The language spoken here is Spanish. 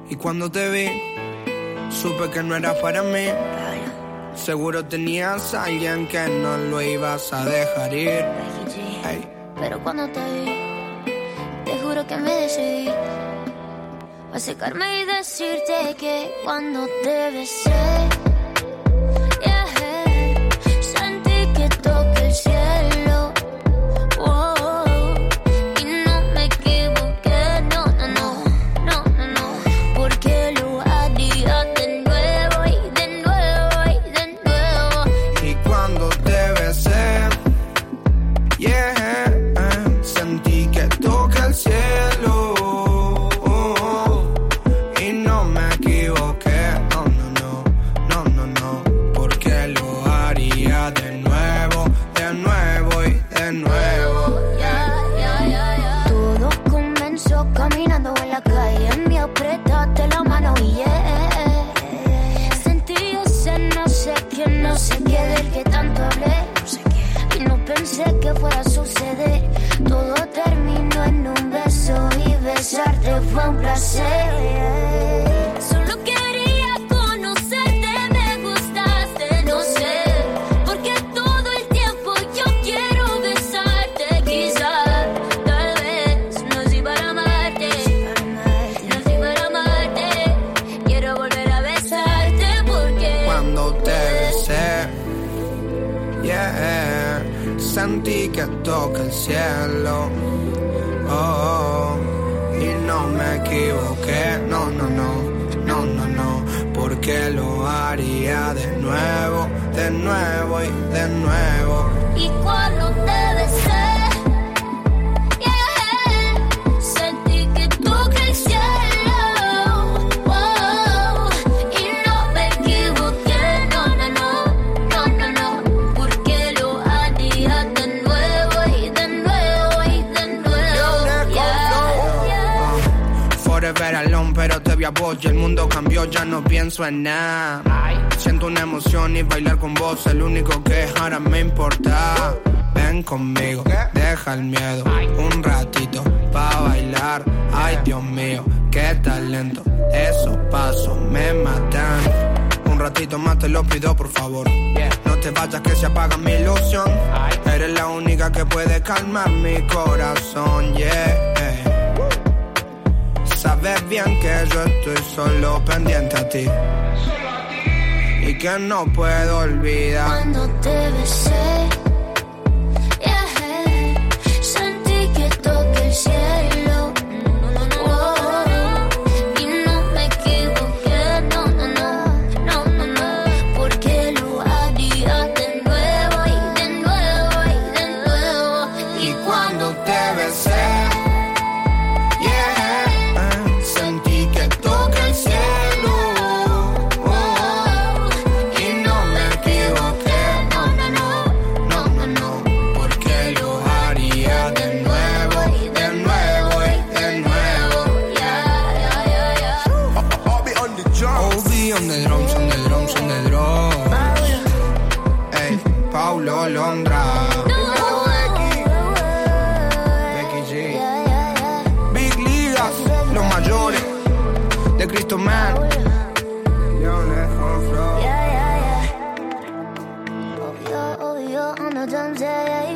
Y cuando te vi, supe que no era para mí. Seguro tenías a alguien que no lo ibas a dejar ir. Hey. Pero cuando te vi, te juro que me decidí a acercarme y decirte que cuando te besé, sentí que toqué el cielo. Y no me equivoqué, no, porque lo haría de nuevo y de nuevo y de nuevo. Y cuando te besé, sentí que toqué el cielo. Y no me equivoqué, no, porque lo haría de nuevo y de nuevo. Todo comenzó caminando en la calle, me apretaste la mano y sentí ese no sé qué del que tanto hablé. Y no pensé que fuera a suceder. Todo terminó en un beso y besarte fue un placer. Solo quería conocerte, me gustaste, no sé, porque todo el tiempo yo quiero besarte. Quizás, tal vez, no soy para amarte, no soy para amarte. Quiero volver a besarte porque Cuando te besé, sentí que toqué el cielo. Y no me equivoqué, no, porque lo haría de nuevo y de nuevo. Y cuando te besé, sentí que toqué el cielo. Y no me equivoqué, no, porque lo haría de nuevo y de nuevo y de nuevo. Forever alone, pero te vi a vos y el mundo cambió, ya no pienso en nada. Siento una emoción y bailar con vos, el único que ahora me importa. Ven conmigo, deja el miedo, un ratito pa' bailar. Ay, Dios mío, qué talento, esos pasos me matan. Un ratito más te lo pido, por favor. No te vayas que se apaga mi ilusión. Eres la única que puede calmar mi corazón, Sabes bien que yo estoy solo pendiente a ti y que no puedo olvidar. Cuando te besé, sentí que toqué el cielo. Y no me equivoqué, no, porque lo haría de nuevo y de nuevo y de nuevo. Y cuando te besé, sentí que toqué el cielo. Y no me equivoqué, no, porque lo haría de nuevo y de nuevo y de nuevo. Obi on the drums, on the drums, on the drums. Ey, Paulo Londra, Becky G, Big Ligas, los mayores de Cristo Man. Oh, yo, on the drums, yeah.